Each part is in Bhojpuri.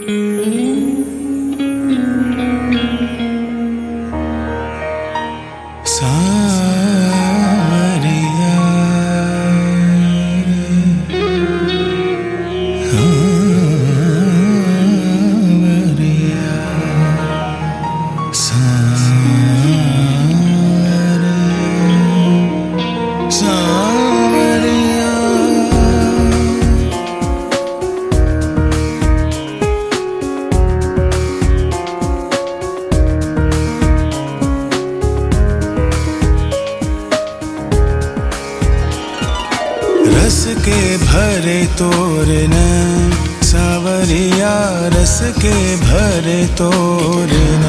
रस के भरे तोरण सावरिया, रस के भरे तोरण,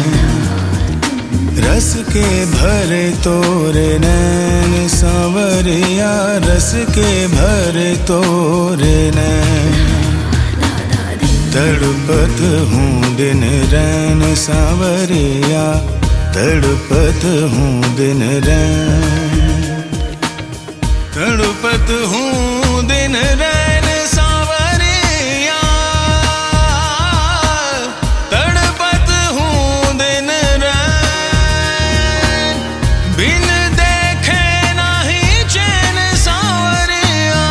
रस के भरे तोरण सावरिया, रस के भरे तोरण। तड़पत हूँ दिन रैन सावरिया, तड़पत हूँ दिन रैन, तड़पत हूँ दिन रैन सावरिया, तड़पत हूँ दिन रैन। बिन देखे नहीं चैन सावरिया,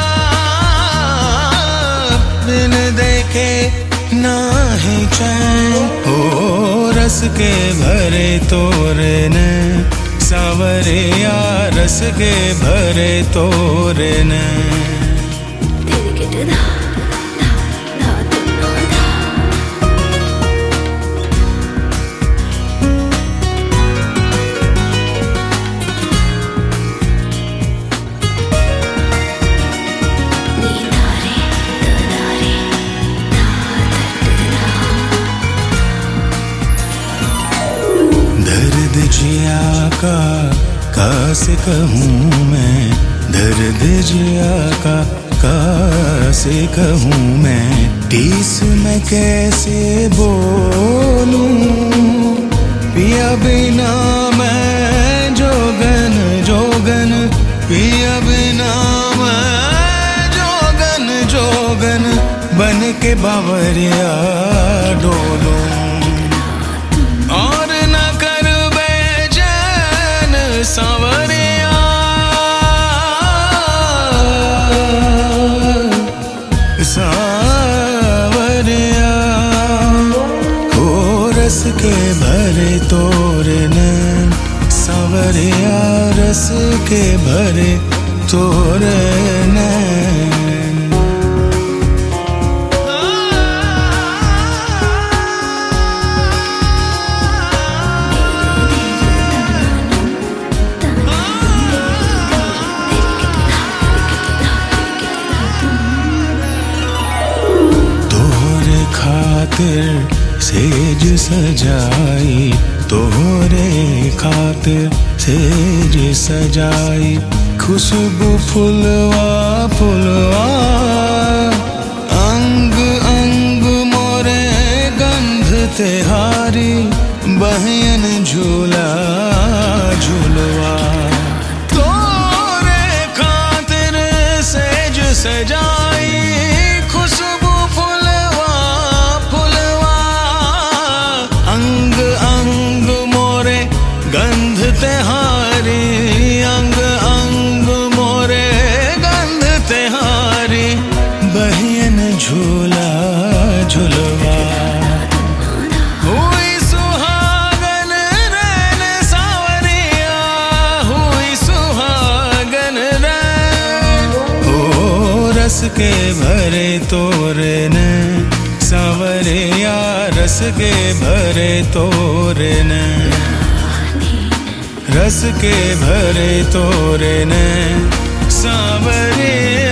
बिन देखे नहीं चैन। ओ रस के भरे तोरण सावरिया, रस के भरे तोरण। दर्द जिया का कैसे कहूँ मैं, दर्द जिया का कैसे कहूँ मैं। टीस में कैसे बोलूं, पिया बिना मैं जोगन जोगन, पिया बिना मैं जोगन जोगन। बन के बावरिया डोलूं और न कर बेचैन सावरिया, सावरिया। हो रस के भरे तोरण सावरिया, रस के भरे तोरण। खातिर सेज सजाई, तोहरे खातिर सेज सजाई। खुशबू फुलवा फुलवा, अंग अंग मोरे गंध तेहारी। बहन झूला झूलवा, तोरे खातिर सेज सजाई। खुशबू गंध तेहारी, अंग अंग मोरे गंध तेहारी। बहन झूला झुलवा, हुई सुहागन रैन सावरिया, हुई सुहागन रैन। ओ रस के भरे तोरण सावरिया, रस के भरे तोरण, रस के भरे तोरण सावरिया।